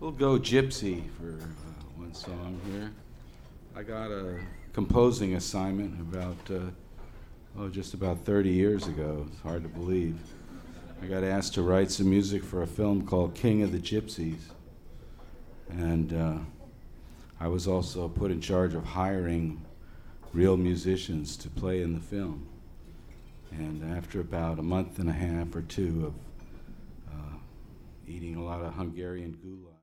We'll go Gypsy for one song here. I got a composing assignment just about 30 years ago. It's hard to believe. I got asked to write some music for a film called King of the Gypsies. And I was also put in charge of hiring real musicians to play in the film. And after about a month and a half or two of eating a lot of Hungarian goulash,